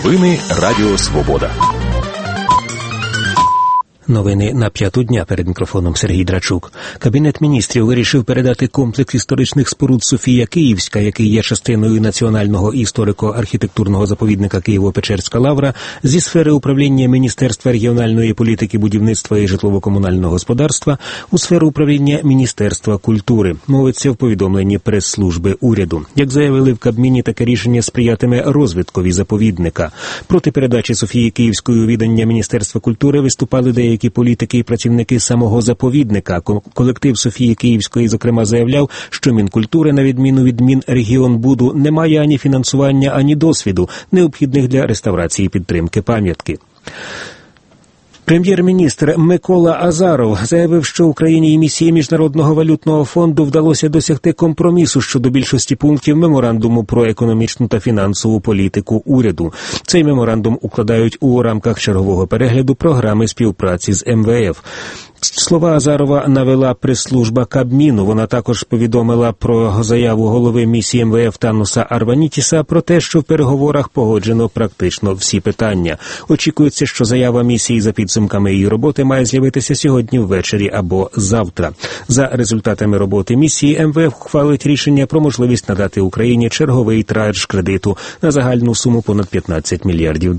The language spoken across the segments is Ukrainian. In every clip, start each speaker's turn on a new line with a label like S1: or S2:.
S1: Новини Радіо Свобода.
S2: Новини на 5-ту дня, перед мікрофоном Сергій Драчук. Кабінет міністрів вирішив передати комплекс історичних споруд Софія Київська, який є частиною національного історико-архітектурного заповідника Києво-Печерська лавра, зі сфери управління Міністерства регіональної політики, будівництва і житлово-комунального господарства у сферу управління Міністерства культури. Мовиться в повідомленні прес-служби уряду. Як заявили в Кабміні, таке рішення сприятиме розвиткові заповідника. Проти передачі Софії Київської у відання Міністерства культури виступали деякі політики і працівники самого заповідника. Колектив Софії Київської, зокрема, заявляв, що Мінкультури, на відміну від Мінрегіонбуду, не має ані фінансування, ані досвіду, необхідних для реставрації і підтримки пам'ятки. Прем'єр-міністр Микола Азаров заявив, що Україні і місії Міжнародного валютного фонду вдалося досягти компромісу щодо більшості пунктів меморандуму про економічну та фінансову політику уряду. Цей меморандум укладають у рамках чергового перегляду програми співпраці з МВФ. Слова Азарова навела прес-служба Кабміну. Вона також повідомила про заяву голови місії МВФ Тануса Арванітіса про те, що в переговорах погоджено практично всі питання. Очікується, що заява місії за підсумками її роботи має з'явитися сьогодні ввечері або завтра. За результатами роботи місії МВФ ухвалить рішення про можливість надати Україні черговий транш кредиту на загальну суму понад $15 мільярдів.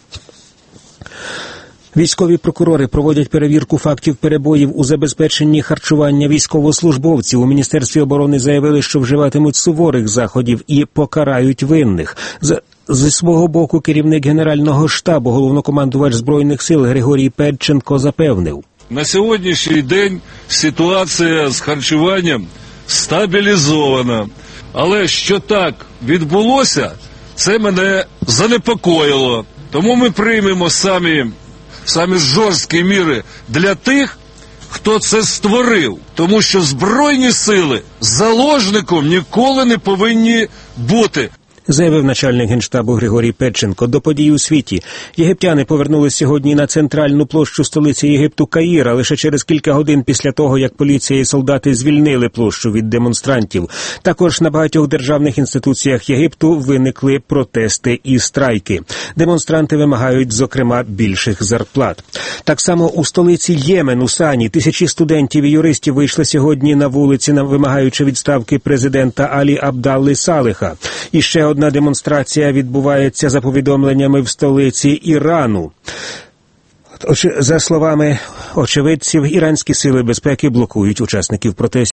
S2: Військові прокурори проводять перевірку фактів перебоїв у забезпеченні харчування військовослужбовців. У Міністерстві оборони заявили, що вживатимуть суворих заходів і покарають винних. Зі свого боку керівник Генерального штабу, головнокомандувач Збройних сил Григорій Педченко запевнив.
S3: На сьогоднішній день ситуація з харчуванням стабілізована. Але що так відбулося, це мене занепокоїло. Тому ми приймемо самі жорсткі міри для тих, хто це створив. Тому що Збройні сили заложником ніколи не повинні бути.
S2: Заявив начальник Генштабу Григорій Педченко. До подій у світі. Єгиптяни повернулись сьогодні на центральну площу столиці Єгипту Каїра лише через кілька годин після того, як поліція і солдати звільнили площу від демонстрантів. Також на багатьох державних інституціях Єгипту виникли протести і страйки. Демонстранти вимагають, зокрема, більших зарплат. Так само у столиці Ємену, Сані, тисячі студентів і юристів вийшли сьогодні на вулиці, вимагаючи відставки президента Алі Абдалли Салеха. І ще одна демонстрація відбувається за повідомленнями в столиці Ірану. За словами очевидців, іранські сили безпеки блокують учасників протестів.